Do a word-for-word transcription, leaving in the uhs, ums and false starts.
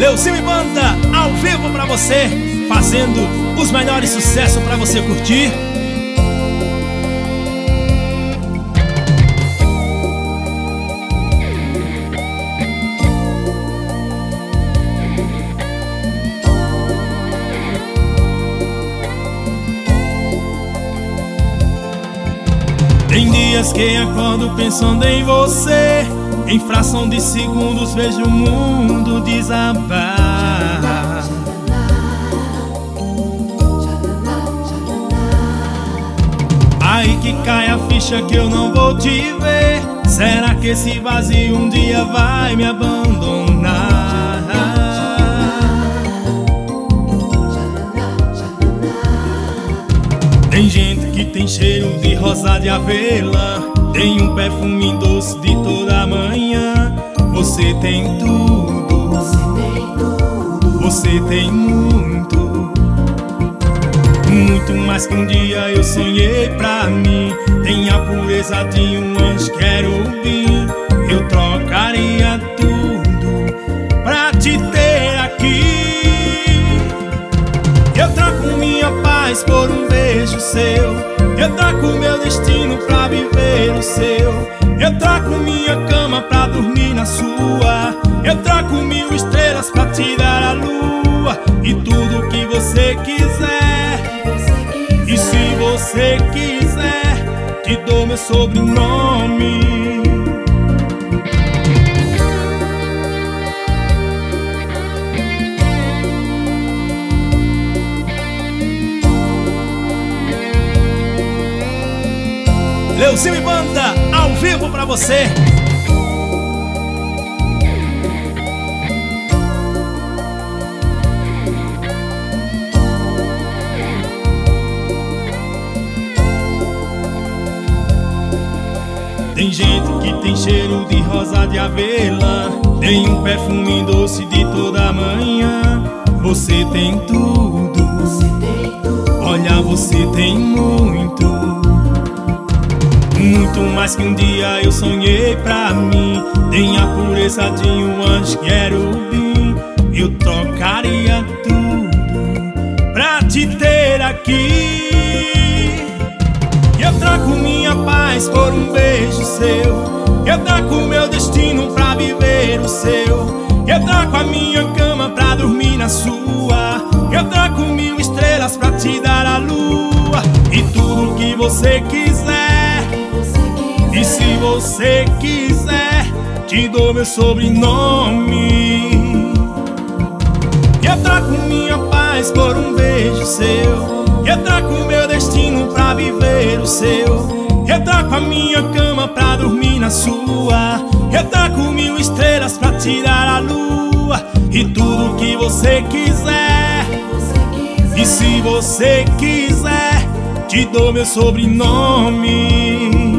Leuzinho e Banda, ao vivo pra você, fazendo os melhores sucessos pra você curtir. Tem dias que acordo pensando em você, em fração de segundos vejo o mundo desabar. Aí que cai a ficha que eu não vou te ver. Será que esse vazio um dia vai me abandonar? Tem gente que tem cheiro de rosa de avelã, tem um perfume doce de toda manhã. Você tem tudo, você tem tudo, você tem muito, muito mais que um dia eu sonhei pra mim. Tem a pureza de um anjo, quero vir. Eu trocaria tudo pra te ter aqui. Eu troco minha paz por um beijo seu, eu troco meu destino pra viver o seu. Eu troco minha cama pra dormir na sua. Eu troco mil estrelas pra te dar a lua. E tudo que você quiser, e se você quiser, te dou meu sobrenome. Leuzinho e Banda, ao vivo pra você. Tem gente que tem cheiro de rosa de avelã, tem um perfume doce de toda manhã. Você tem tudo, você tem tudo, olha, você tem muito, muito mais que um dia eu sonhei pra mim. Tem a pureza de um anjo, quero vir. Eu trocaria tudo pra te ter aqui. Eu troco minha paz por um beijo seu, eu troco meu destino pra viver o seu. Eu troco a minha cama pra dormir na sua. Eu troco mil estrelas pra te dar a lua. E tudo que você quiser, e se você quiser, te dou meu sobrenome. Eu troco minha paz por um beijo seu, eu troco meu destino pra viver o seu. Eu troco a minha cama pra dormir na sua. Eu troco mil estrelas pra te dar a lua. E tudo que você quiser, e se você quiser, te dou meu sobrenome.